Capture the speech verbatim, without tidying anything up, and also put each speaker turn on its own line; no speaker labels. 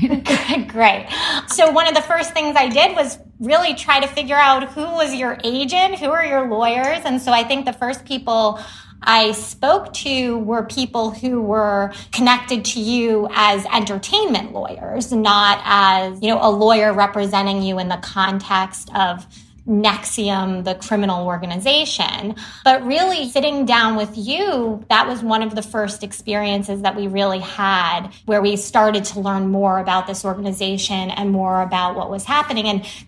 Great. So one of the first things I did was really try to figure out who was your agent, who are your lawyers. And so I think the first people I spoke to were people who were connected to you as entertainment lawyers, not as, you know, a lawyer representing you in the context of N X I V M, the criminal organization. But really sitting down with you, that was one of the first experiences that we really had where we started to learn more about this organization and more about what was happening. And